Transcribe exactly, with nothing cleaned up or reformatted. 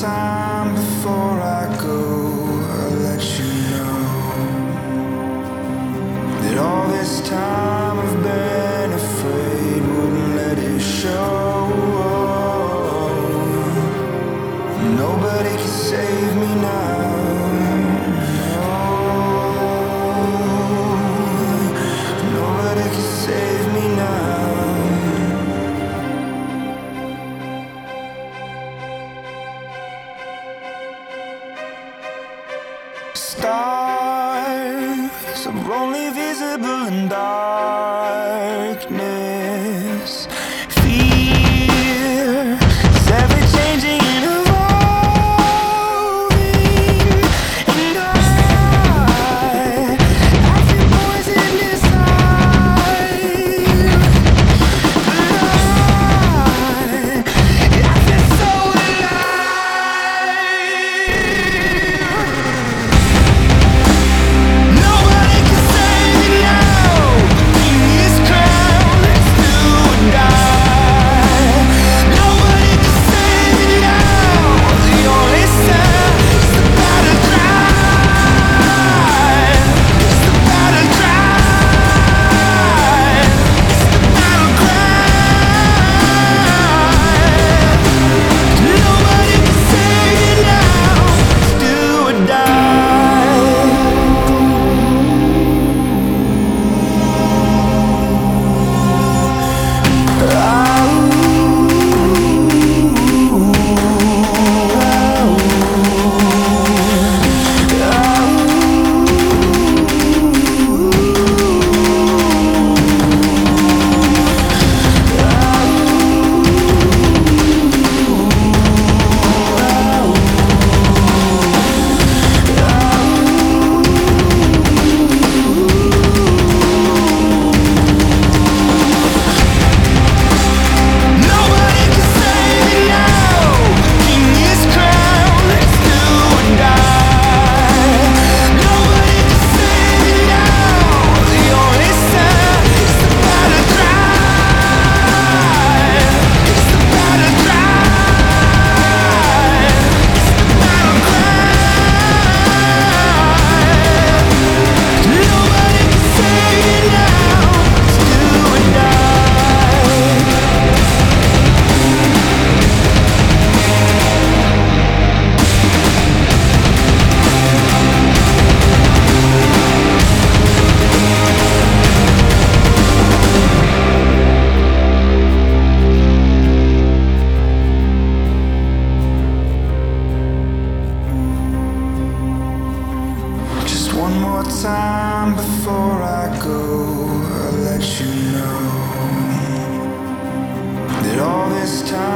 time before I go, I'll let you know that all this time I've been afraid wouldn't let it show. Nobody can save me now. No, nobody can save me now. Stars are only visible in darkness. Fear is ever changing and evolving, and I, I feel poison inside, but I, I feel so alive. Nobody can save me now. In this crowd, let's do or die. Nobody can save me now. The only sound is the battle cry. It's the battle cry. It's the battle cry. Nobody can save me now. Let's do or die. Nobody can save me now. In this crowd, let's do or die. Nobody can save me now. The only sound is the battle cry. It's the battle cry. It's the battle cry. Nobody can save me now. Let's do or die. Just one more time before I go, I'll let you know that all this time